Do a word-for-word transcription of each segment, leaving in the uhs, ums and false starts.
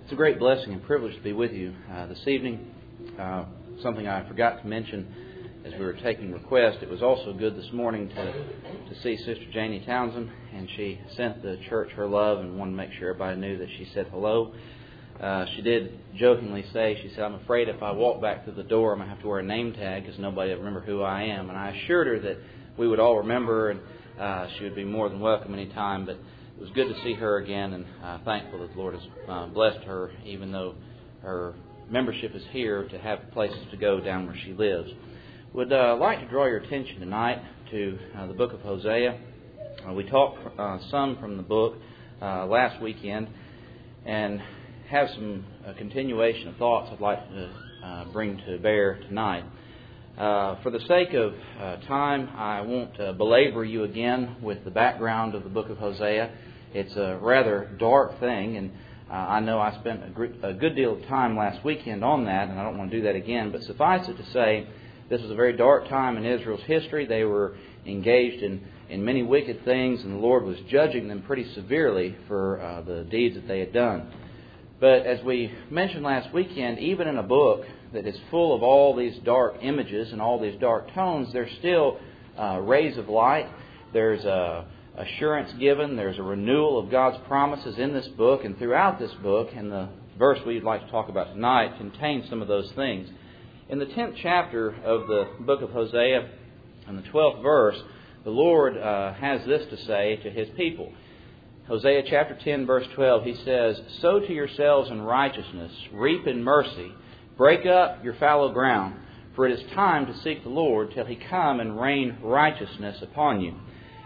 It's a great blessing and privilege to be with you uh, this evening. Uh, something I forgot to mention as we were taking requests. It was also good this morning to to see Sister Janie Townsend, and she sent the church her love and wanted to make sure everybody knew that she said hello. Uh, she did jokingly say, she said, "I'm afraid if I walk back to the door, I'm going to have to wear a name tag because nobody will remember who I am." And I assured her that we would all remember, and uh, she would be more than welcome any time. But it was good to see her again, and uh, thankful that the Lord has uh, blessed her, even though her membership is here, to have places to go down where she lives. Would uh, like to draw your attention tonight to uh, the book of Hosea. Uh, we talked uh, some from the book uh, last weekend, and have some uh, continuation of thoughts I'd like to uh, bring to bear tonight. Uh, for the sake of uh, time, I won't uh, belabor you again with the background of the book of Hosea. It's a rather dark thing, and uh, I know I spent a, gr- a good deal of time last weekend on that, and I don't want to do that again. But suffice it to say, this was a very dark time in Israel's history. They were engaged in, in many wicked things, and the Lord was judging them pretty severely for uh, the deeds that they had done. But as we mentioned last weekend, even in a book that is full of all these dark images and all these dark tones, there's still uh, rays of light. There's a assurance given. There's a renewal of God's promises in this book and throughout this book. And the verse we'd like to talk about tonight contains some of those things. In the tenth chapter of the book of Hosea, in the twelfth verse, the Lord uh, has this to say to His people. Hosea chapter ten, verse twelve, He says, "Sow to yourselves in righteousness, reap in mercy, break up your fallow ground, for it is time to seek the Lord till He come and rain righteousness upon you."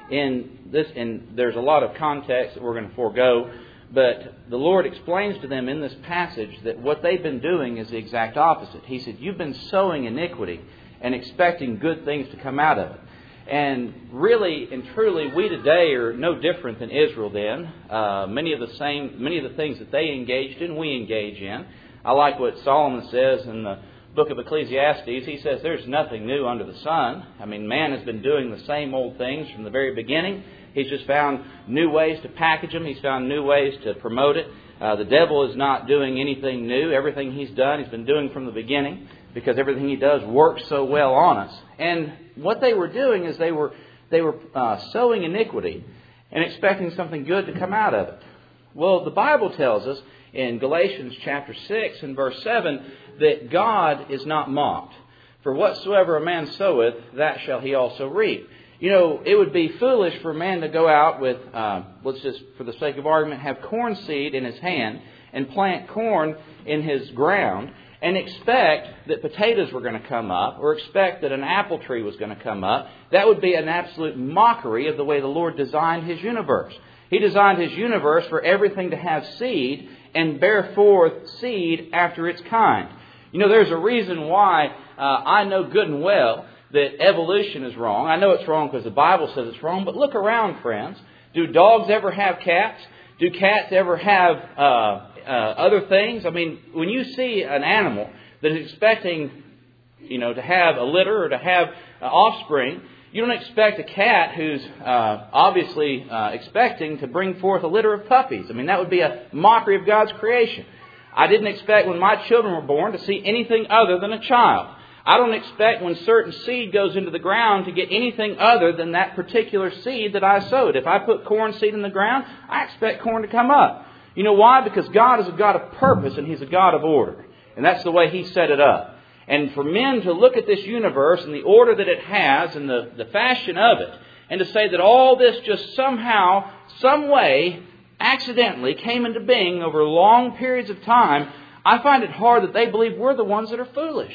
In this, and there's a lot of context that we're going to forego, but the Lord explains to them in this passage that what they've been doing is the exact opposite. He said, "You've been sowing iniquity and expecting good things to come out of it." And really and truly, we today are no different than Israel then. Uh, many of the same, many of the things that they engaged in, we engage in. I like what Solomon says in the book of Ecclesiastes. He says there's nothing new under the sun. I mean, man has been doing the same old things from the very beginning. He's just found new ways to package them. He's found new ways to promote it. Uh, the devil is not doing anything new. Everything he's done, he's been doing from the beginning, because everything he does works so well on us. And what they were doing is they were they were uh, sowing iniquity and expecting something good to come out of it. Well, the Bible tells us in Galatians chapter six and verse seven that God is not mocked. "For whatsoever a man soweth, that shall he also reap." You know, it would be foolish for a man to go out with, uh, let's just, for the sake of argument, have corn seed in his hand and plant corn in his ground and expect that potatoes were going to come up, or expect that an apple tree was going to come up. That would be an absolute mockery of the way the Lord designed His universe. He designed His universe for everything to have seed and bear forth seed after its kind. You know, there's a reason why uh, I know good and well that evolution is wrong. I know it's wrong because the Bible says it's wrong, but look around, friends. Do dogs ever have cats? Do cats ever have uh, uh, other things? I mean, when you see an animal that is expecting, you know, to have a litter or to have uh, offspring, you don't expect a cat who's uh, obviously uh, expecting to bring forth a litter of puppies. I mean, that would be a mockery of God's creation. I didn't expect when my children were born to see anything other than a child. I don't expect when certain seed goes into the ground to get anything other than that particular seed that I sowed. If I put corn seed in the ground, I expect corn to come up. You know why? Because God is a God of purpose and He's a God of order. And that's the way He set it up. And for men to look at this universe and the order that it has and the, the fashion of it, and to say that all this just somehow, some way, accidentally came into being over long periods of time, I find it hard that they believe we're the ones that are foolish.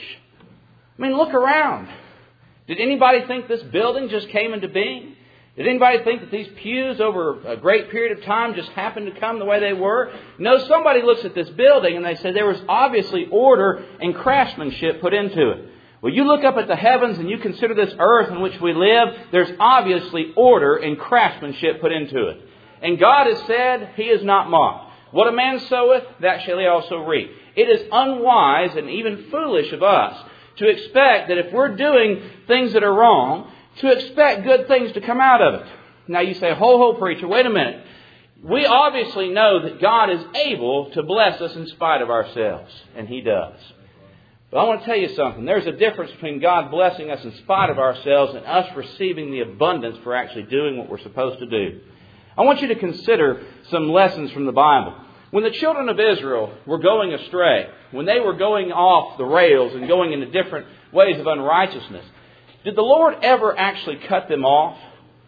I mean, look around. Did anybody think this building just came into being? Did anybody think that these pews over a great period of time just happened to come the way they were? No, somebody looks at this building and they say there was obviously order and craftsmanship put into it. Well, you look up at the heavens and you consider this earth in which we live, there's obviously order and craftsmanship put into it. And God has said He is not mocked. What a man soweth, that shall he also reap. It is unwise and even foolish of us to expect that if we're doing things that are wrong, to expect good things to come out of it. Now you say, ho, ho, preacher, wait a minute. We obviously know that God is able to bless us in spite of ourselves, and He does. But I want to tell you something. There's a difference between God blessing us in spite of ourselves and us receiving the abundance for actually doing what we're supposed to do. I want you to consider some lessons from the Bible. When the children of Israel were going astray, when they were going off the rails and going into different ways of unrighteousness, did the Lord ever actually cut them off?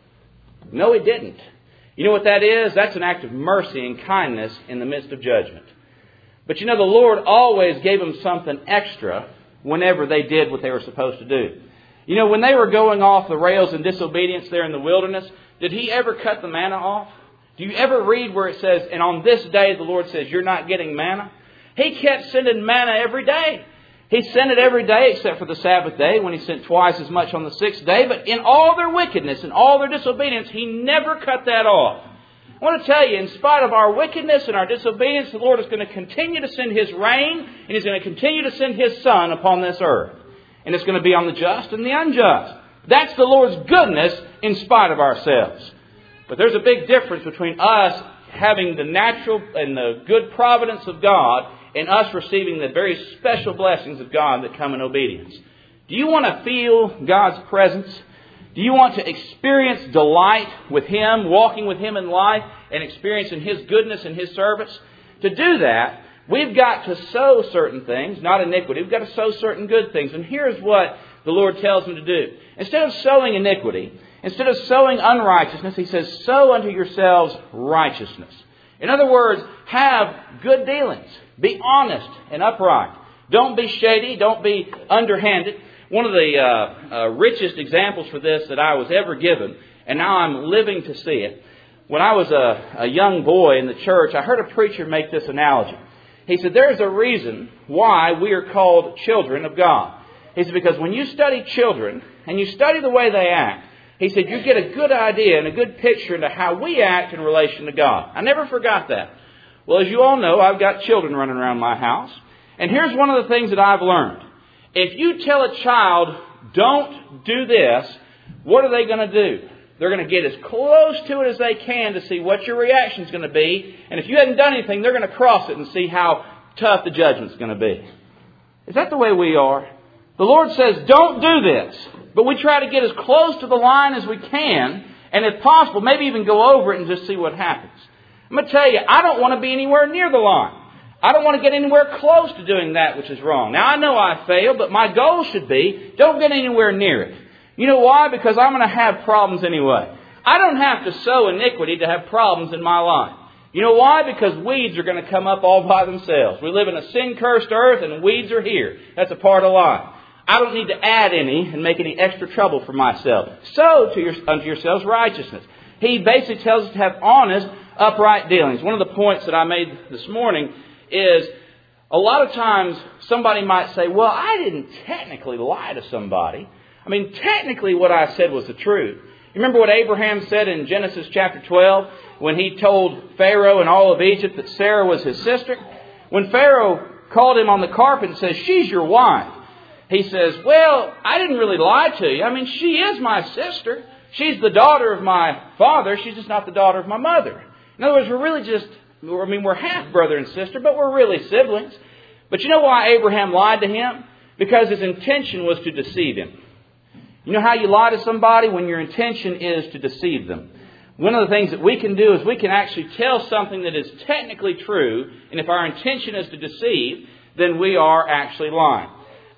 No, He didn't. You know what that is? That's an act of mercy and kindness in the midst of judgment. But you know, the Lord always gave them something extra whenever they did what they were supposed to do. You know, when they were going off the rails in disobedience there in the wilderness, did He ever cut the manna off? Do you ever read where it says, and on this day the Lord says, you're not getting manna? He kept sending manna every day. He sent it every day except for the Sabbath day when He sent twice as much on the sixth day. But in all their wickedness and all their disobedience, He never cut that off. I want to tell you, in spite of our wickedness and our disobedience, the Lord is going to continue to send His rain, and He's going to continue to send His sun upon this earth. And it's going to be on the just and the unjust. That's the Lord's goodness in spite of ourselves. But there's a big difference between us having the natural and the good providence of God and us receiving the very special blessings of God that come in obedience. Do you want to feel God's presence? Do you want to experience delight with Him, walking with Him in life, and experiencing His goodness and His service? To do that, we've got to sow certain things, not iniquity. We've got to sow certain good things. And here's what the Lord tells them to do. Instead of sowing iniquity, instead of sowing unrighteousness, He says, sow unto yourselves righteousness. In other words, have good dealings. Be honest and upright. Don't be shady. Don't be underhanded. One of the uh, uh, richest examples for this that I was ever given, and now I'm living to see it. When I was a, a young boy in the church, I heard a preacher make this analogy. He said, there's a reason why we are called children of God. He said, because when you study children and you study the way they act, he said, you get a good idea and a good picture into how we act in relation to God. I never forgot that. Well, as you all know, I've got children running around my house. And here's one of the things that I've learned. If you tell a child, don't do this, what are they going to do? They're going to get as close to it as they can to see what your reaction is going to be. And if you hadn't done anything, they're going to cross it and see how tough the judgment's going to be. Is that the way we are? The Lord says, don't do this. But we try to get as close to the line as we can. And if possible, maybe even go over it and just see what happens. I'm going to tell you, I don't want to be anywhere near the line. I don't want to get anywhere close to doing that which is wrong. Now, I know I fail, but my goal should be, don't get anywhere near it. You know why? Because I'm going to have problems anyway. I don't have to sow iniquity to have problems in my life. You know why? Because weeds are going to come up all by themselves. We live in a sin-cursed earth and weeds are here. That's a part of life. I don't need to add any and make any extra trouble for myself. Sow to your, unto yourselves righteousness. He basically tells us to have honest, upright dealings. One of the points that I made this morning is a lot of times somebody might say, well, I didn't technically lie to somebody. I mean, technically what I said was the truth. You remember what Abraham said in Genesis chapter twelve when he told Pharaoh and all of Egypt that Sarah was his sister? When Pharaoh called him on the carpet and says, she's your wife. He says, well, I didn't really lie to you. I mean, she is my sister. She's the daughter of my father. She's just not the daughter of my mother. In other words, we're really just, I mean, we're half brother and sister, but we're really siblings. But you know why Abraham lied to him? Because his intention was to deceive him. You know how you lie to somebody? When your intention is to deceive them. One of the things that we can do is we can actually tell something that is technically true. And if our intention is to deceive, then we are actually lying.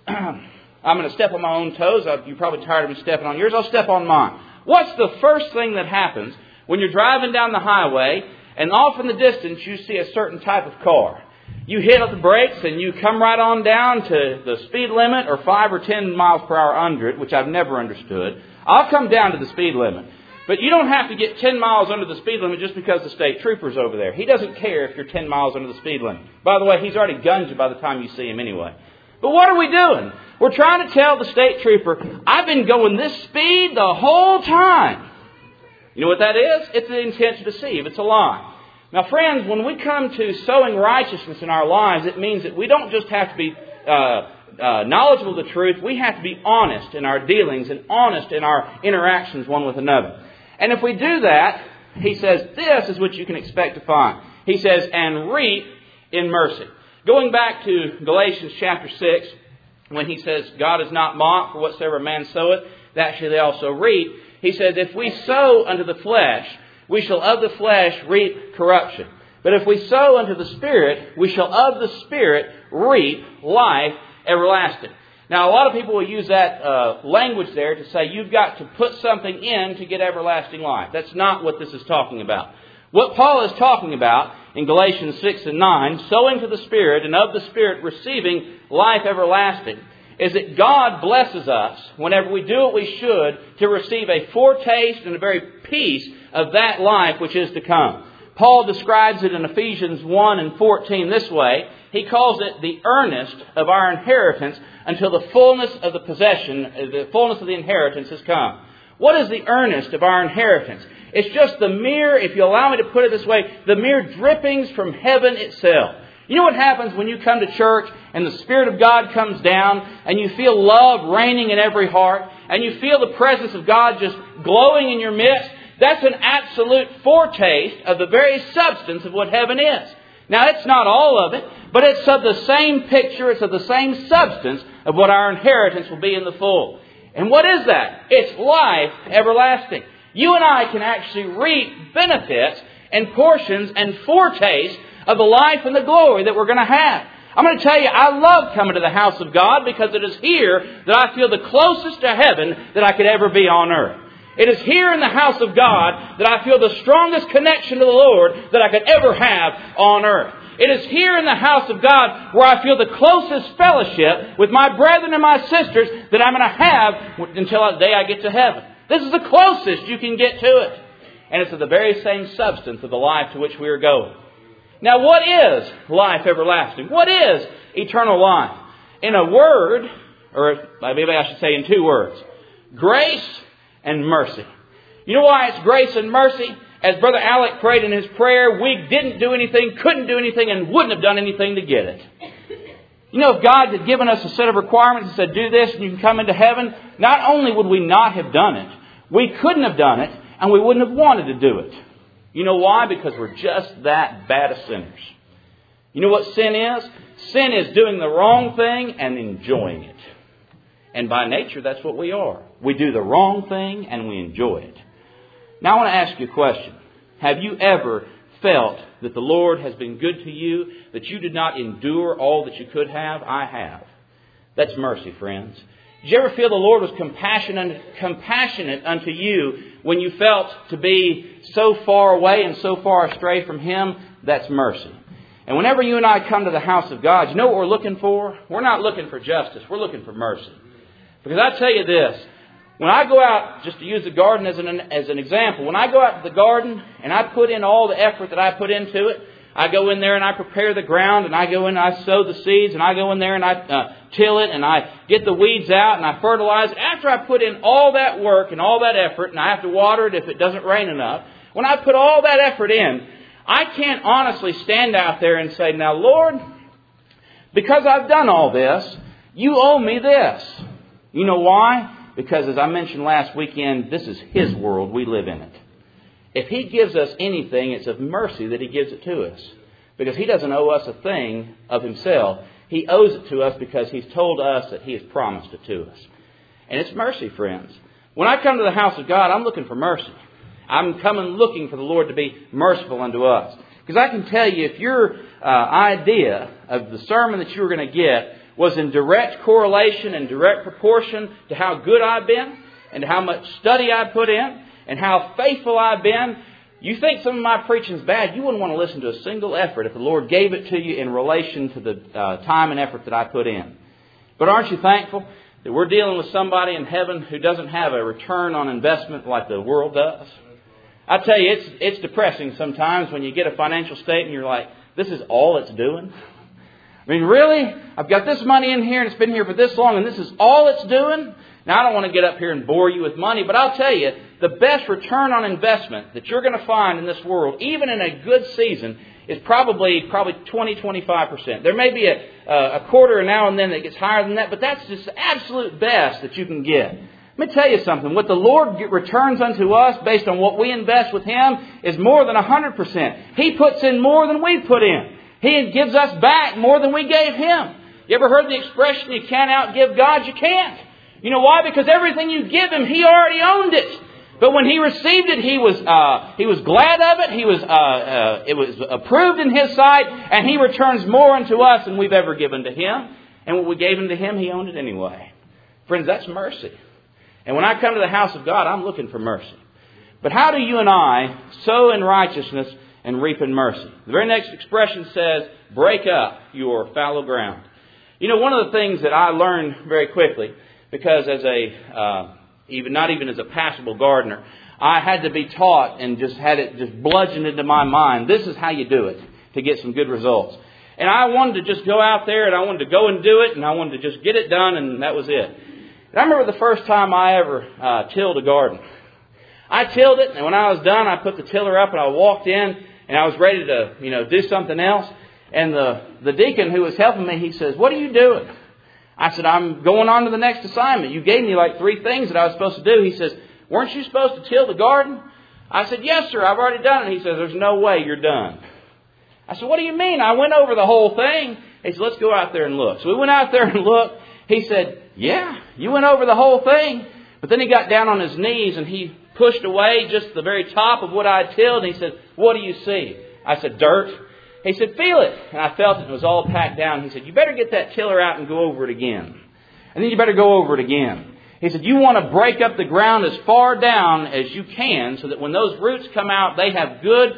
I'm going to step on my own toes. You're probably tired of me stepping on yours. I'll step on mine. What's the first thing that happens when you're driving down the highway and off in the distance you see a certain type of car? You hit up the brakes and you come right on down to the speed limit or five or ten miles per hour under it, which I've never understood. I'll come down to the speed limit. But you don't have to get ten miles under the speed limit just because the state trooper's over there. He doesn't care if you're ten miles under the speed limit. By the way, he's already gunned you by the time you see him anyway. But what are we doing? We're trying to tell the state trooper, I've been going this speed the whole time. You know what that is? It's the intent to deceive. It's a lie. Now, friends, when we come to sowing righteousness in our lives, it means that we don't just have to be uh, uh, knowledgeable of the truth. We have to be honest in our dealings and honest in our interactions one with another. And if we do that, he says, this is what you can expect to find. He says, and reap in mercy. Going back to Galatians chapter six, when he says, God is not mocked, for whatsoever a man soweth, that shall they also reap. He says, if we sow unto the flesh, we shall of the flesh reap corruption. But if we sow unto the Spirit, we shall of the Spirit reap life everlasting. Now, a lot of people will use that uh, language there to say you've got to put something in to get everlasting life. That's not what this is talking about. What Paul is talking about in Galatians six and nine, sowing to the Spirit and of the Spirit receiving life everlasting, is that God blesses us whenever we do what we should to receive a foretaste and a very piece of that life which is to come. Paul describes it in Ephesians one and fourteen this way. He calls it the earnest of our inheritance until the fullness of the possession, the fullness of the inheritance has come. What is the earnest of our inheritance? It's just the mere, if you allow me to put it this way, the mere drippings from heaven itself. You know what happens when you come to church and the Spirit of God comes down and you feel love reigning in every heart and you feel the presence of God just glowing in your midst? That's an absolute foretaste of the very substance of what heaven is. Now, it's not all of it, but it's of the same picture, it's of the same substance of what our inheritance will be in the full. And what is that? It's life everlasting. You and I can actually reap benefits and portions and foretastes of the life and the glory that we're going to have. I'm going to tell you, I love coming to the house of God because it is here that I feel the closest to heaven that I could ever be on earth. It is here in the house of God that I feel the strongest connection to the Lord that I could ever have on earth. It is here in the house of God where I feel the closest fellowship with my brethren and my sisters that I'm going to have until the day I get to heaven. This is the closest you can get to it. And it's of the very same substance of the life to which we are going. Now, what is life everlasting? What is eternal life? In a word, or maybe I should say in two words, grace and mercy. You know why it's grace and mercy? As Brother Alec prayed in his prayer, we didn't do anything, couldn't do anything, and wouldn't have done anything to get it. You know, if God had given us a set of requirements and said, do this and you can come into heaven, not only would we not have done it, we couldn't have done it, and we wouldn't have wanted to do it. You know why? Because we're just that bad of sinners. You know what sin is? Sin is doing the wrong thing and enjoying it. And by nature, that's what we are. We do the wrong thing and we enjoy it. Now I want to ask you a question. Have you ever felt that the Lord has been good to you, that you did not endure all that you could have? I have. That's mercy, friends. Did you ever feel the Lord was compassionate, compassionate unto you when you felt to be so far away and so far astray from Him? That's mercy. And whenever you and I come to the house of God, you know what we're looking for? We're not looking for justice. We're looking for mercy. Because I tell you this, when I go out, just to use the garden as an, as an example, when I go out to the garden and I put in all the effort that I put into it, I go in there and I prepare the ground and I go in and I sow the seeds and I go in there and I uh, till it and I get the weeds out and I fertilize. After I put in all that work and all that effort and I have to water it if it doesn't rain enough, when I put all that effort in, I can't honestly stand out there and say, now Lord, because I've done all this, you owe me this. You know why? Because as I mentioned last weekend, this is His world. We live in it. If He gives us anything, it's of mercy that He gives it to us. Because He doesn't owe us a thing of Himself. He owes it to us because He's told us that He has promised it to us. And it's mercy, friends. When I come to the house of God, I'm looking for mercy. I'm coming looking for the Lord to be merciful unto us. Because I can tell you, if your uh, idea of the sermon that you were going to get was in direct correlation and direct proportion to how good I've been and how much study I put in and how faithful I've been, you think some of my preaching's bad, you wouldn't want to listen to a single effort if the Lord gave it to you in relation to the uh, time and effort that I put in. But aren't you thankful that we're dealing with somebody in heaven who doesn't have a return on investment like the world does? I tell you, it's it's depressing sometimes when you get a financial statement and you're like, this is all it's doing? I mean, really? I've got this money in here and it's been here for this long and this is all it's doing? Now, I don't want to get up here and bore you with money, but I'll tell you, the best return on investment that you're going to find in this world, even in a good season, is probably probably twenty, twenty-five percent. There may be a, a quarter now and then that gets higher than that, but that's just the absolute best that you can get. Let me tell you something. What the Lord returns unto us based on what we invest with Him is more than one hundred percent. He puts in more than we put in. He gives us back more than we gave Him. You ever heard the expression, you can't outgive God? You can't. You know why? Because everything you give Him, He already owned it. But when He received it, He was uh, He was glad of it. He was uh, uh, it was approved in His sight, and He returns more unto us than we've ever given to Him. And what we gave Him to Him, He owned it anyway. Friends, that's mercy. And when I come to the house of God, I'm looking for mercy. But how do you and I sow in righteousness and reap in mercy? The very next expression says, break up your fallow ground. You know, one of the things that I learned very quickly, because as a, uh, even not even as a passable gardener, I had to be taught and just had it just bludgeoned into my mind. This is how you do it to get some good results. And I wanted to just go out there and I wanted to go and do it and I wanted to just get it done and that was it. And I remember the first time I ever uh, tilled a garden. I tilled it, and when I was done, I put the tiller up, and I walked in, and I was ready to, you know, do something else. And the, the deacon who was helping me, he says, "What are you doing?" I said, "I'm going on to the next assignment. You gave me like three things that I was supposed to do." He says, "Weren't you supposed to till the garden?" I said, "Yes, sir, I've already done it." He says, "There's no way you're done." I said, "What do you mean? I went over the whole thing." He said, "Let's go out there and look." So we went out there and looked. He said, "Yeah, you went over the whole thing." But then he got down on his knees and he pushed away just the very top of what I had tilled. And he said, "What do you see?" I said, "Dirt." He said, "Feel it." And I felt it. It was all packed down. He said, "You better get that tiller out and go over it again. And then you better go over it again." He said, "You want to break up the ground as far down as you can so that when those roots come out, they have good,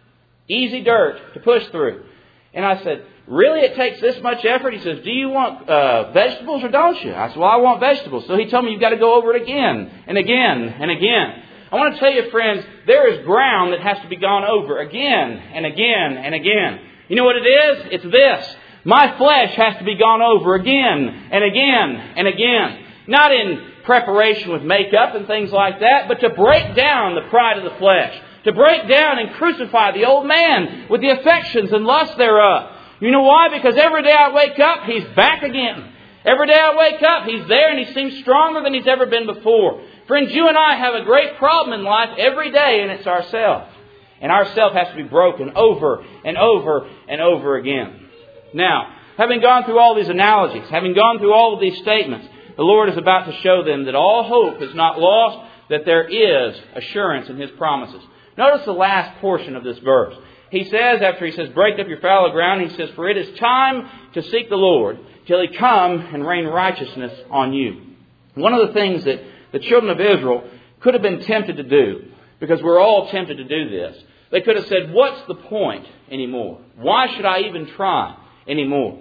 easy dirt to push through." And I said, "Really? It takes this much effort?" He says, "Do you want uh, vegetables or don't you?" I said, "Well, I want vegetables." So he told me, "You've got to go over it again and again and again." I want to tell you, friends, there is ground that has to be gone over again and again and again. You know what it is? It's this. My flesh has to be gone over again and again and again. Not in preparation with makeup and things like that, but to break down the pride of the flesh. To break down and crucify the old man with the affections and lusts thereof. You know why? Because every day I wake up, he's back again. Every day I wake up, he's there and he seems stronger than he's ever been before. Friends, you and I have a great problem in life every day, and it's ourself. And ourself has to be broken over and over and over again. Now, having gone through all these analogies, having gone through all of these statements, the Lord is about to show them that all hope is not lost, that there is assurance in His promises. Notice the last portion of this verse. He says, after he says, break up your fallow ground, he says, for it is time to seek the Lord till He come and rain righteousness on you. One of the things that the children of Israel could have been tempted to do, because we're all tempted to do this, they could have said, what's the point anymore? Why should I even try anymore?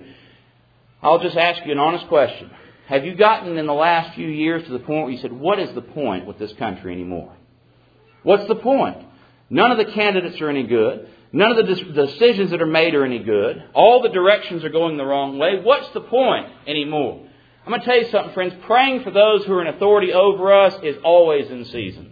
I'll just ask you an honest question. Have you gotten in the last few years to the point where you said, what is the point with this country anymore? What's the point? None of the candidates are any good. None of the decisions that are made are any good. All the directions are going the wrong way. What's the point anymore? I'm going to tell you something, friends. Praying for those who are in authority over us is always in season.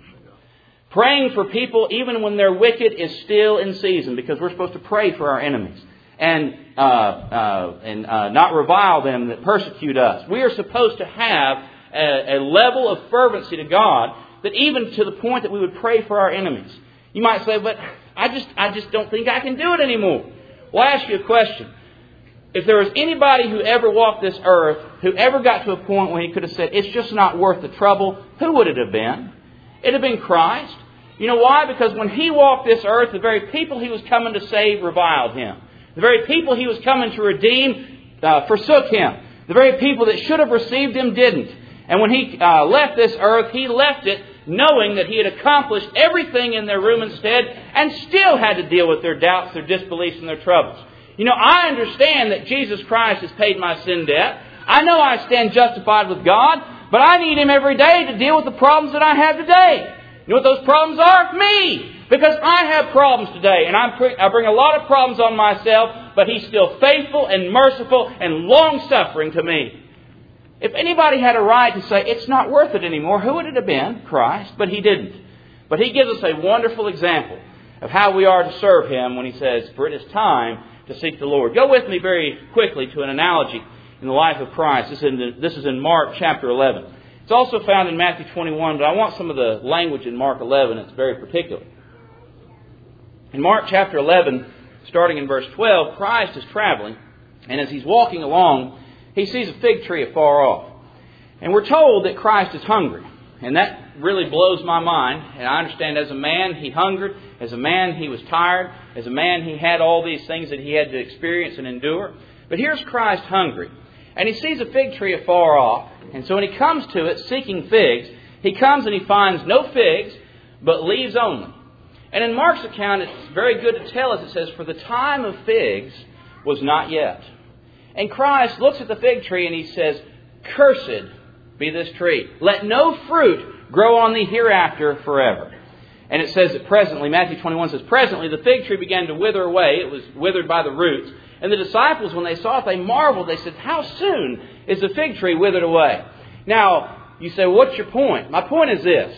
Praying for people, even when they're wicked, is still in season, because we're supposed to pray for our enemies and uh, uh, and uh, not revile them that persecute us. We are supposed to have a, a level of fervency to God that even to the point that we would pray for our enemies. You might say, but I just I just don't think I can do it anymore. Well, I ask you a question. If there was anybody who ever walked this earth, who ever got to a point where he could have said, it's just not worth the trouble, who would it have been? It would have been Christ. You know why? Because when He walked this earth, the very people He was coming to save reviled Him. The very people He was coming to redeem uh, forsook Him. The very people that should have received Him didn't. And when He uh, left this earth, He left it knowing that He had accomplished everything in their room instead, and still had to deal with their doubts, their disbeliefs, and their troubles. You know, I understand that Jesus Christ has paid my sin debt. I know I stand justified with God, but I need Him every day to deal with the problems that I have today. You know what those problems are? Me! Because I have problems today, and I'm pre- I bring a lot of problems on myself, but He's still faithful and merciful and long-suffering to me. If anybody had a right to say, it's not worth it anymore, who would it have been? Christ. But He didn't. But He gives us a wonderful example of how we are to serve Him when He says, for it is time to seek the Lord. Go with me very quickly to an analogy in the life of Christ. This is in, this is in Mark chapter eleven. It's It's also found in Matthew twenty-one, but I want some of the language in Mark eleven. It's very particular. In Mark chapter eleven, starting in verse twelve, Christ is traveling, and as He's walking along, He sees a fig tree afar off. And we're told that Christ is hungry. And that really blows my mind. And I understand as a man, He hungered. As a man, He was tired. As a man, He had all these things that He had to experience and endure. But here's Christ hungry. And He sees a fig tree afar off. And so when He comes to it seeking figs, He comes and He finds no figs, but leaves only. And in Mark's account, it's very good to tell us, it says, for the time of figs was not yet. And Christ looks at the fig tree and He says, cursed be this tree. Let no fruit grow on thee hereafter forever. And it says that presently, Matthew twenty-one says, presently the fig tree began to wither away. It was withered by the roots. And the disciples, when they saw it, they marveled. They said, how soon is the fig tree withered away? Now, you say, well, what's your point? My point is this.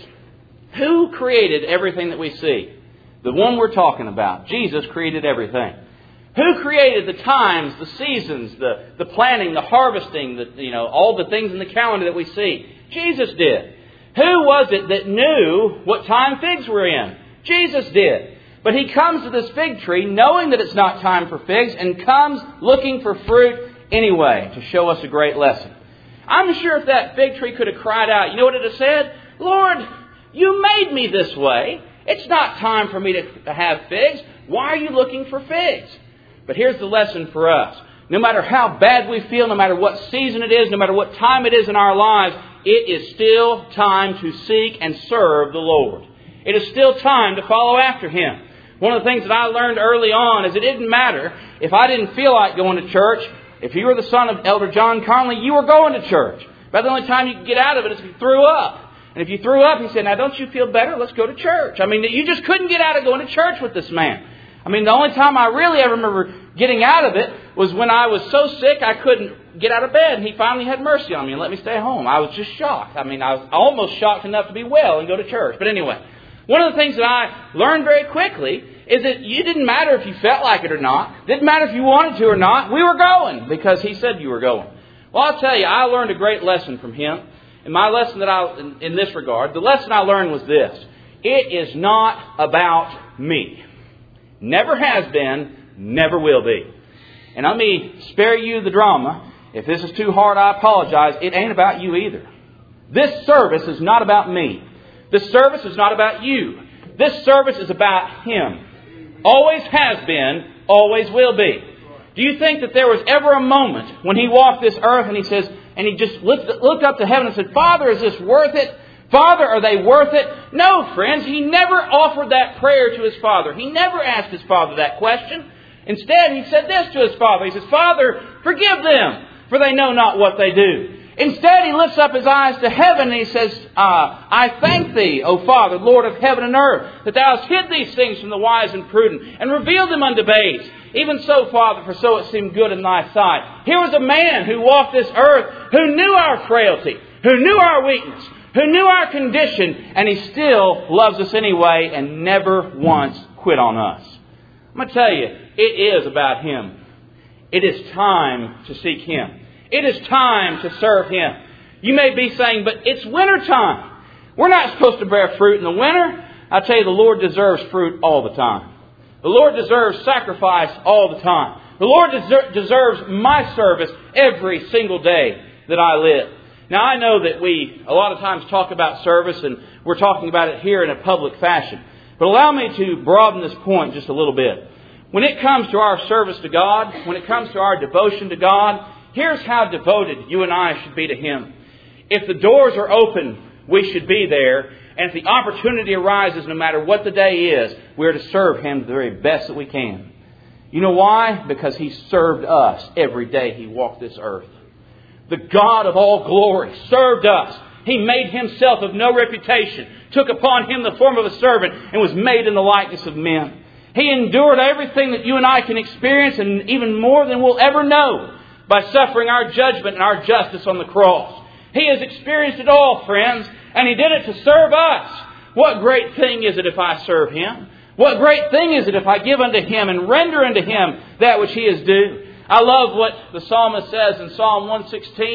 Who created everything that we see? The one we're talking about. Jesus created everything. Who created the times, the seasons, the, the planting, the harvesting, the, you know, all the things in the calendar that we see? Jesus did. Who was it that knew what time figs were in? Jesus did. But He comes to this fig tree knowing that it's not time for figs and comes looking for fruit anyway to show us a great lesson. I'm sure if that fig tree could have cried out, you know what it have said? Lord, You made me this way. It's not time for me to have figs. Why are you looking for figs? But here's the lesson for us. No matter how bad we feel, no matter what season it is, no matter what time it is in our lives, it is still time to seek and serve the Lord. It is still time to follow after Him. One of the things that I learned early on is it didn't matter if I didn't feel like going to church. If you were the son of Elder John Conley, you were going to church. About the only time you could get out of it is if you threw up. And if you threw up, he said, now don't you feel better? Let's go to church. I mean, you just couldn't get out of going to church with this man. I mean, the only time I really ever remember getting out of it was when I was so sick I couldn't get out of bed. And he finally had mercy on me and let me stay home. I was just shocked. I mean, I was almost shocked enough to be well and go to church. But anyway, one of the things that I learned very quickly is that it didn't matter if you felt like it or not. It didn't matter if you wanted to or not. We were going because he said you were going. Well, I'll tell you, I learned a great lesson from him. And my lesson that I, in, in this regard, the lesson I learned was this. It is not about me. Never has been, never will be. And let me spare you the drama. If this is too hard, I apologize. It ain't about you either. This service is not about me. This service is not about you. This service is about Him. Always has been, always will be. Do you think that there was ever a moment when He walked this earth and He says, and He just looked, looked up to heaven and said, Father, is this worth it? Father, are they worth it? No, friends. He never offered that prayer to His Father. He never asked His Father that question. Instead, He said this to His Father. He says, Father, forgive them, for they know not what they do. Instead, He lifts up His eyes to heaven and He says, uh, I thank Thee, O Father, Lord of heaven and earth, that Thou hast hid these things from the wise and prudent and revealed them unto babes. Even so, Father, for so it seemed good in Thy sight. Here was a man who walked this earth, who knew our frailty, who knew our weakness, who knew our condition, and He still loves us anyway and never once quit on us. I'm going to tell you, it is about Him. It is time to seek Him. It is time to serve Him. You may be saying, but it's winter time. We're not supposed to bear fruit in the winter. I tell you, the Lord deserves fruit all the time. The Lord deserves sacrifice all the time. The Lord deser- deserves my service every single day that I live. Now, I know that we a lot of times talk about service, and we're talking about it here in a public fashion. But allow me to broaden this point just a little bit. When it comes to our service to God, when it comes to our devotion to God, here's how devoted you and I should be to Him. If the doors are open, we should be there. And if the opportunity arises, no matter what the day is, we're to serve Him to the very best that we can. You know why? Because He served us every day He walked this earth. The God of all glory served us. He made Himself of no reputation, took upon Him the form of a servant, and was made in the likeness of men. He endured everything that you and I can experience, and even more than we'll ever know, by suffering our judgment and our justice on the cross. He has experienced it all, friends, and He did it to serve us. What great thing is it if I serve Him? What great thing is it if I give unto Him and render unto Him that which He is due? I love what the psalmist says in Psalm one sixteen,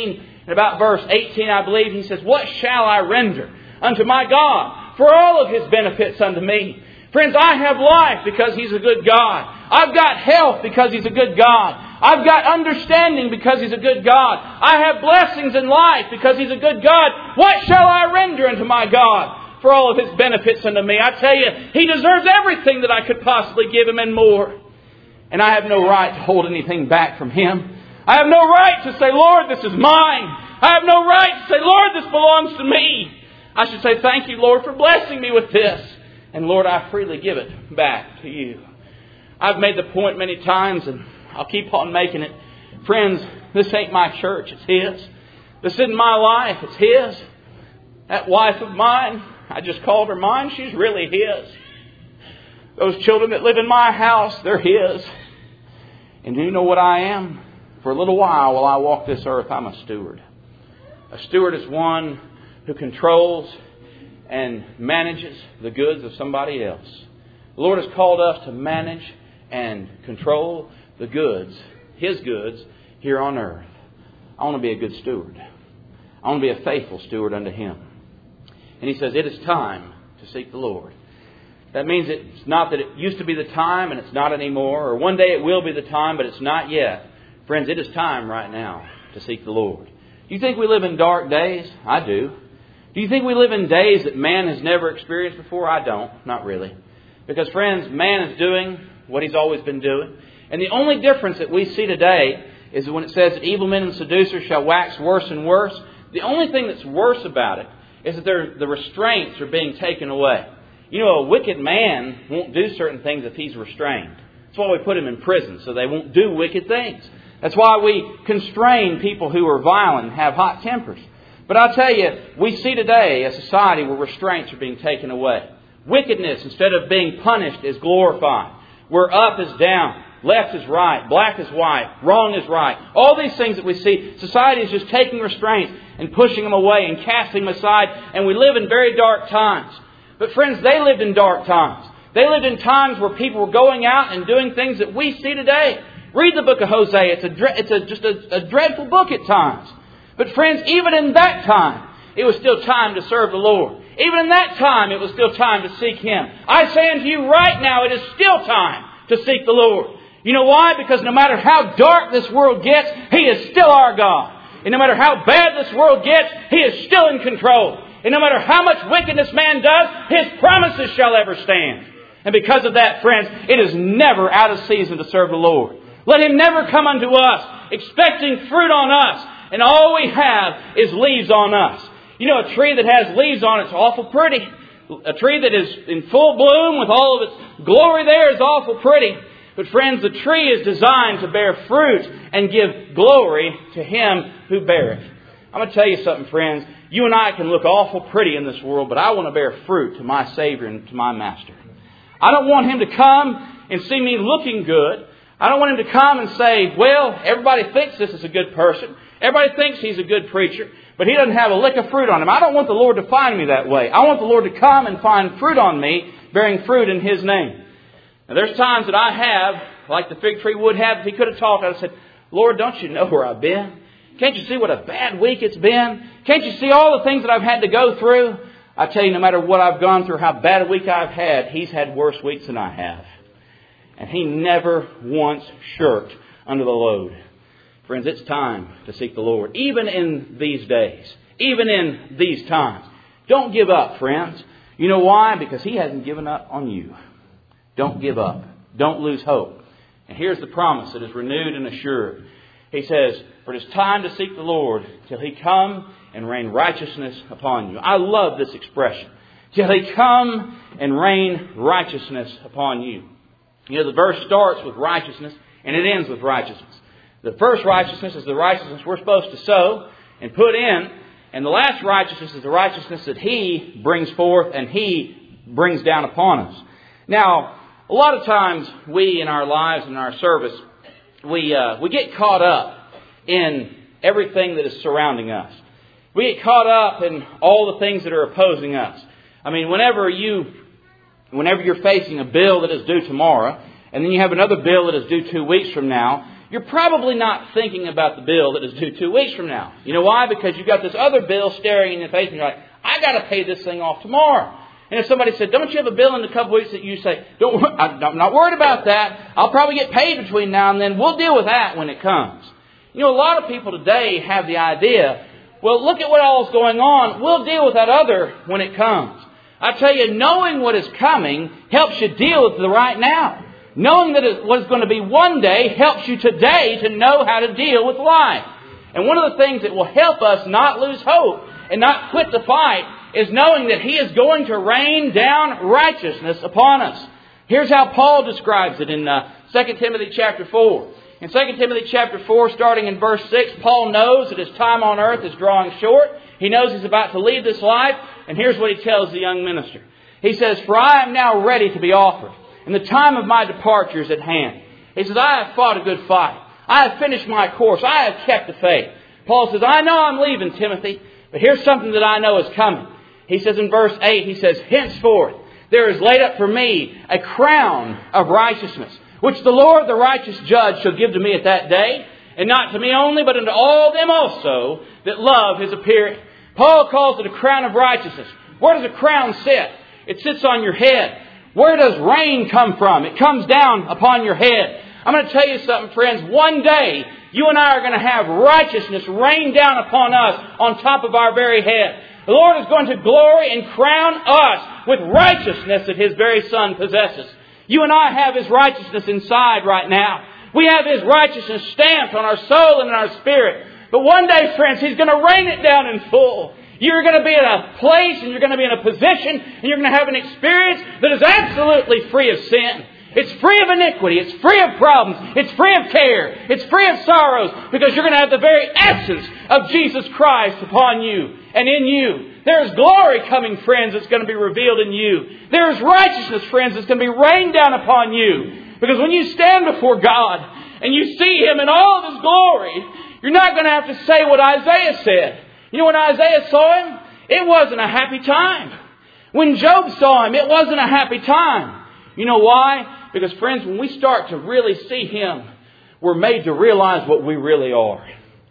And about verse eighteen, I believe, he says, "What shall I render unto my God for all of His benefits unto me?" Friends, I have life because He's a good God. I've got health because He's a good God. I've got understanding because He's a good God. I have blessings in life because He's a good God. What shall I render unto my God for all of His benefits unto me? I tell you, He deserves everything that I could possibly give Him and more. And I have no right to hold anything back from Him. I have no right to say, "Lord, this is mine." I have no right to say, "Lord, this belongs to me." I should say, "Thank you, Lord, for blessing me with this. And Lord, I freely give it back to you." I've made the point many times, and I'll keep on making it. Friends, this ain't my church, it's His. This isn't my life, it's His. That wife of mine, I just called her mine, she's really His. Those children that live in my house, they're His. And do you know what I am? For a little while while I walk this earth, I'm a steward. A steward is one who controls and manages the goods of somebody else. The Lord has called us to manage and control the goods, His goods, here on earth. I want to be a good steward. I want to be a faithful steward unto Him. And He says, it is time to seek the Lord. That means it's not that it used to be the time and it's not anymore, or one day it will be the time, but it's not yet. Friends, it is time right now to seek the Lord. Do you think we live in dark days? I do. Do you think we live in days that man has never experienced before? I don't. Not really. Because, friends, man is doing what he's always been doing. And the only difference that we see today is when it says that evil men and seducers shall wax worse and worse. The only thing that's worse about it is that the restraints are being taken away. You know, a wicked man won't do certain things if he's restrained. That's why we put him in prison, so they won't do wicked things. That's why we constrain people who are violent and have hot tempers. But I'll tell you, we see today a society where restraints are being taken away. Wickedness, instead of being punished, is glorified. Where up is down, left is right, black is white, wrong is right. All these things that we see, society is just taking restraints and pushing them away and casting them aside. And we live in very dark times. But friends, they lived in dark times. They lived in times where people were going out and doing things that we see today. Read the book of Hosea. It's a, it's a, just a, a dreadful book at times. But friends, even in that time, it was still time to serve the Lord. Even in that time, it was still time to seek Him. I say unto you right now, it is still time to seek the Lord. You know why? Because no matter how dark this world gets, He is still our God. And no matter how bad this world gets, He is still in control. And no matter how much wickedness man does, His promises shall ever stand. And because of that, friends, it is never out of season to serve the Lord. Let Him never come unto us expecting fruit on us, and all we have is leaves on us. You know, a tree that has leaves on it's awful pretty. A tree that is in full bloom with all of its glory there is awful pretty. But friends, the tree is designed to bear fruit and give glory to Him who beareth. I'm going to tell you something, friends. You and I can look awful pretty in this world, but I want to bear fruit to my Savior and to my Master. I don't want Him to come and see me looking good. I don't want Him to come and say, well, everybody thinks this is a good person. Everybody thinks he's a good preacher, but he doesn't have a lick of fruit on him. I don't want the Lord to find me that way. I want the Lord to come and find fruit on me, bearing fruit in His name. Now, there's times that I have, like the fig tree would have, if he could have talked, I'd have said, Lord, don't you know where I've been? Can't you see what a bad week it's been? Can't you see all the things that I've had to go through? I tell you, no matter what I've gone through, how bad a week I've had, He's had worse weeks than I have. And He never once shirked under the load. Friends, it's time to seek the Lord. Even in these days. Even in these times. Don't give up, friends. You know why? Because He hasn't given up on you. Don't give up. Don't lose hope. And here's the promise that is renewed and assured. He says, for it is time to seek the Lord till He come and rain righteousness upon you. I love this expression. Till He come and rain righteousness upon you. You know, the verse starts with righteousness and it ends with righteousness. The first righteousness is the righteousness we're supposed to sow and put in. And the last righteousness is the righteousness that He brings forth and He brings down upon us. Now, a lot of times we in our lives and our service, we uh, we get caught up in everything that is surrounding us. We get caught up in all the things that are opposing us. I mean, whenever you, whenever you're facing a bill that is due tomorrow, and then you have another bill that is due two weeks from now, you're probably not thinking about the bill that is due two weeks from now. You know why? Because you've got this other bill staring in your face and you're like, I got to pay this thing off tomorrow. And if somebody said, don't you have a bill in a couple weeks, that you say, don't, I'm not worried about that. I'll probably get paid between now and then. We'll deal with that when it comes. You know, a lot of people today have the idea, well, look at what all's going on. We'll deal with that other when it comes. I tell you, knowing what is coming helps you deal with the right now. Knowing that it was going to be one day helps you today to know how to deal with life. And one of the things that will help us not lose hope and not quit the fight is knowing that He is going to rain down righteousness upon us. Here's how Paul describes it in uh, Second Timothy chapter four. In Second Timothy chapter four, starting in verse six, Paul knows that his time on earth is drawing short. He knows he's about to leave this life. And here's what he tells the young minister. He says, for I am now ready to be offered, and the time of my departure is at hand. He says, I have fought a good fight. I have finished my course. I have kept the faith. Paul says, I know I'm leaving, Timothy, but here's something that I know is coming. He says in verse eight, he says, henceforth there is laid up for me a crown of righteousness, which the Lord, the righteous judge, shall give to me at that day, and not to me only, but unto all them also that love His appearing. Paul calls it a crown of righteousness. Where does a crown sit? It sits on your head. Where does rain come from? It comes down upon your head. I'm going to tell you something, friends. One day, you and I are going to have righteousness rain down upon us on top of our very head. The Lord is going to glory and crown us with righteousness that His very Son possesses. You and I have His righteousness inside right now. We have His righteousness stamped on our soul and in our spirit. But one day, friends, He's going to rain it down in full. You're going to be in a place and you're going to be in a position and you're going to have an experience that is absolutely free of sin. It's free of iniquity. It's free of problems. It's free of care. It's free of sorrows, because you're going to have the very essence of Jesus Christ upon you and in you. There's glory coming, friends, that's going to be revealed in you. There's righteousness, friends, that's going to be rained down upon you. Because when you stand before God and you see Him in all of His glory, you're not going to have to say what Isaiah said. You know, when Isaiah saw Him, it wasn't a happy time. When Job saw Him, it wasn't a happy time. You know why? Because, friends, when we start to really see Him, we're made to realize what we really are.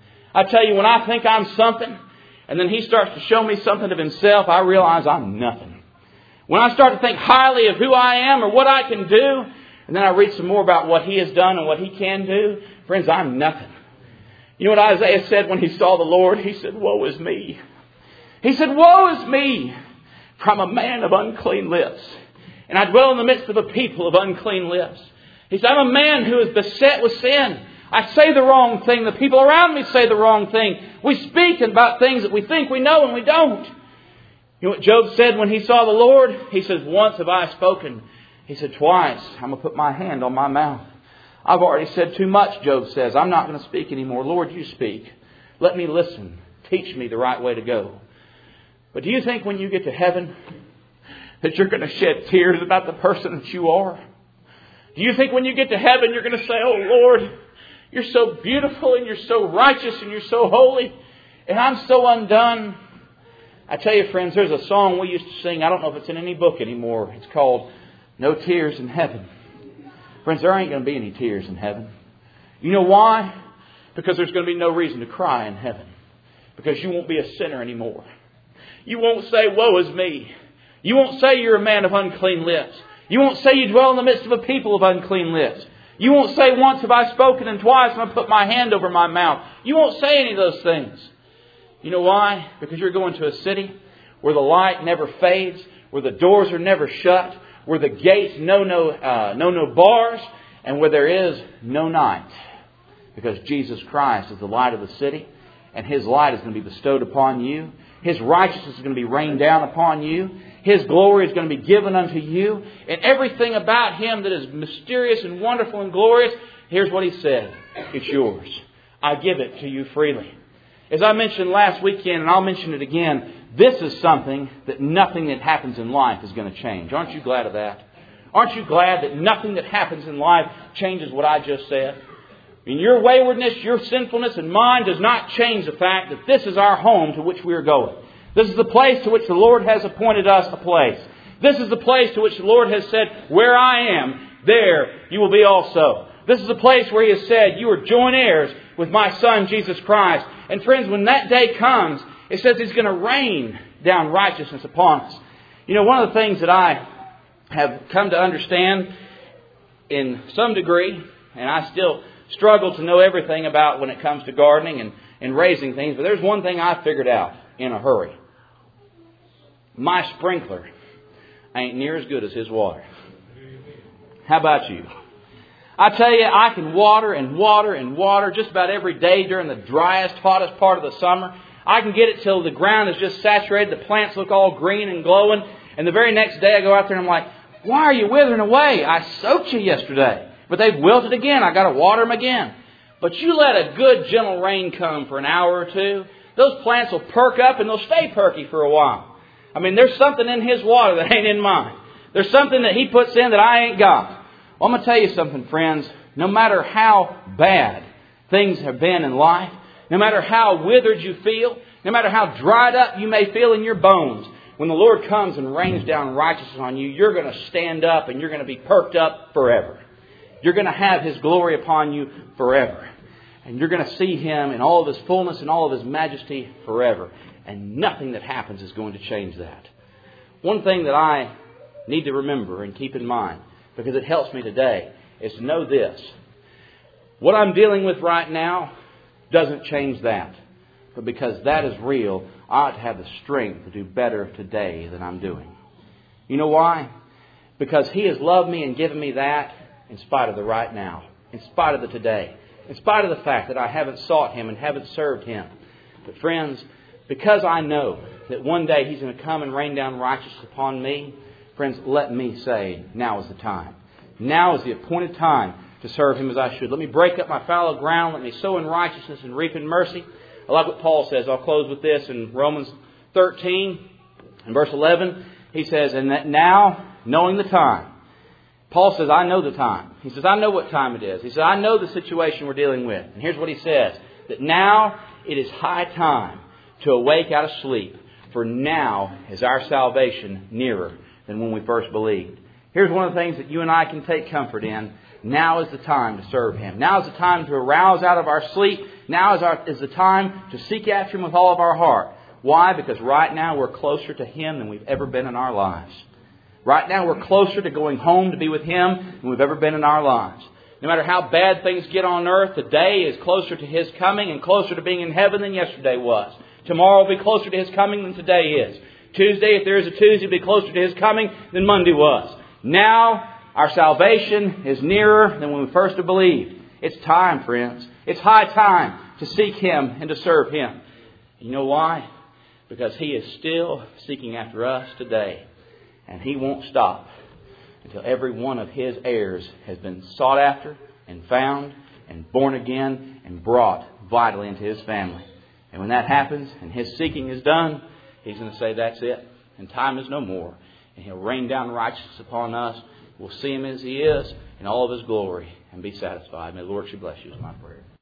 I tell you, when I think I'm something, and then He starts to show me something of Himself, I realize I'm nothing. When I start to think highly of who I am or what I can do, and then I read some more about what He has done and what He can do, friends, I'm nothing. You know what Isaiah said when he saw the Lord? He said, woe is me. He said, woe is me, for I'm a man of unclean lips, and I dwell in the midst of a people of unclean lips. He said, I'm a man who is beset with sin. I say the wrong thing. The people around me say the wrong thing. We speak about things that we think we know and we don't. You know what Job said when he saw the Lord? He says, once have I spoken. He said, twice I'm going to put my hand on my mouth. I've already said too much, Job says. I'm not going to speak anymore. Lord, you speak. Let me listen. Teach me the right way to go. But do you think when you get to heaven that you're going to shed tears about the person that you are? Do you think when you get to heaven you're going to say, oh Lord, you're so beautiful and you're so righteous and you're so holy and I'm so undone? I tell you, friends, there's a song we used to sing. I don't know if it's in any book anymore. It's called No Tears in Heaven. Friends, there ain't going to be any tears in heaven. You know why? Because there's going to be no reason to cry in heaven. Because you won't be a sinner anymore. You won't say, woe is me. You won't say you're a man of unclean lips. You won't say you dwell in the midst of a people of unclean lips. You won't say, once have I spoken and twice I'm going to put my hand over my mouth. You won't say any of those things. You know why? Because you're going to a city where the light never fades, where the doors are never shut, where the gates know no, uh, know no bars, and where there is no night. Because Jesus Christ is the light of the city, and His light is going to be bestowed upon you. His righteousness is going to be rained down upon you. His glory is going to be given unto you. And everything about Him that is mysterious and wonderful and glorious, here's what He said. It's yours. I give it to you freely. As I mentioned last weekend, and I'll mention it again, this is something that nothing that happens in life is going to change. Aren't you glad of that? Aren't you glad that nothing that happens in life changes what I just said? In your waywardness, your sinfulness, and mine does not change the fact that this is our home to which we are going. This is the place to which the Lord has appointed us a place. This is the place to which the Lord has said, where I am, there you will be also. This is a place where He has said, you are joint heirs with my Son, Jesus Christ. And friends, when that day comes, it says He's going to rain down righteousness upon us. You know, one of the things that I have come to understand in some degree, and I still struggle to know everything about when it comes to gardening and, and raising things, but there's one thing I figured out in a hurry. My sprinkler ain't near as good as His water. How about you? I tell you, I can water and water and water just about every day during the driest, hottest part of the summer. I can get it till the ground is just saturated, the plants look all green and glowing, and the very next day I go out there and I'm like, why are you withering away? I soaked you yesterday, but they've wilted again. I got to water them again. But you let a good, gentle rain come for an hour or two, those plants will perk up and they'll stay perky for a while. I mean, there's something in His water that ain't in mine. There's something that He puts in that I ain't got. Well, I'm going to tell you something, friends. No matter how bad things have been in life, no matter how withered you feel, no matter how dried up you may feel in your bones, when the Lord comes and rains down righteousness on you, you're going to stand up and you're going to be perked up forever. You're going to have His glory upon you forever. And you're going to see Him in all of His fullness and all of His majesty forever. And nothing that happens is going to change that. One thing that I need to remember and keep in mind, because it helps me today, is to know this. What I'm dealing with right now doesn't change that. But because that is real, I ought to have the strength to do better today than I'm doing. You know why? Because He has loved me and given me that in spite of the right now. In spite of the today. In spite of the fact that I haven't sought Him and haven't served Him. But friends, because I know that one day He's going to come and rain down righteousness upon me, friends, let me say, now is the time. Now is the appointed time to serve Him as I should. Let me break up my fallow ground. Let me sow in righteousness and reap in mercy. I like what Paul says. I'll close with this in Romans thirteen and verse eleven. He says, and that now, knowing the time. Paul says, I know the time. He says, I know what time it is. He says, I know the situation we're dealing with. And here's what he says. That now it is high time to awake out of sleep. For now is our salvation nearer than when we first believed. Here's one of the things that you and I can take comfort in. Now is the time to serve Him. Now is the time to arouse out of our sleep. Now is, our, is the time to seek after Him with all of our heart. Why? Because right now we're closer to Him than we've ever been in our lives. Right now we're closer to going home to be with Him than we've ever been in our lives. No matter how bad things get on earth, today is closer to His coming and closer to being in heaven than yesterday was. Tomorrow will be closer to His coming than today is. Tuesday, if there is a Tuesday, will be closer to His coming than Monday was. Now, our salvation is nearer than when we first believed. It's time, friends. It's high time to seek Him and to serve Him. You know why? Because He is still seeking after us today. And He won't stop until every one of His heirs has been sought after and found and born again and brought vitally into His family. And when that happens and His seeking is done, He's going to say, that's it. And time is no more. And He'll rain down righteousness upon us. We'll see Him as He is in all of His glory and be satisfied. May the Lord should bless you is my prayer.